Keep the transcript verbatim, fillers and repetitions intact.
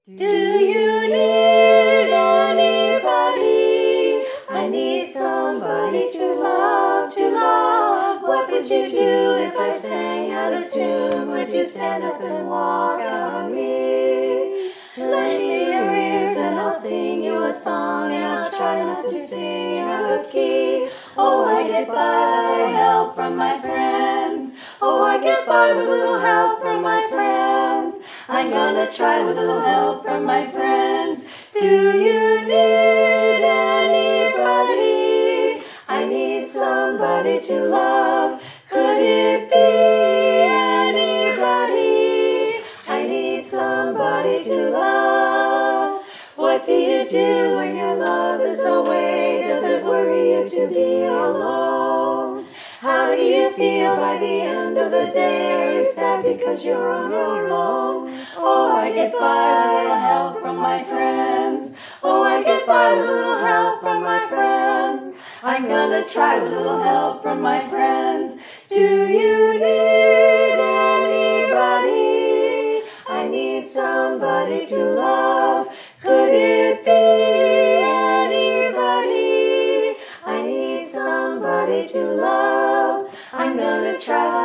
Do you need anybody? I need somebody to love, to love. What would you do if I sang out of tune? Would you stand up and walk out on me? Lend me your ears and I'll sing you a song, and I'll try not to sing out of key. Oh, I get by with help from my friends. Oh, I get by with a little help from my friends. I'm gonna try with a little help from my friends. Do you need anybody? I need somebody to love. Could it be anybody? I need somebody to love. What do you do when your love is away? Does it worry you to be alone? How do you feel by the end of the day? Are you sad because you're on your own? Oh, I get by with a little help from my friends. Oh, I get by with a little help from my friends. I'm gonna try with a little help from my friends. Do you need anybody? I need somebody to love. Could it be anybody? I need somebody to love. I'm gonna try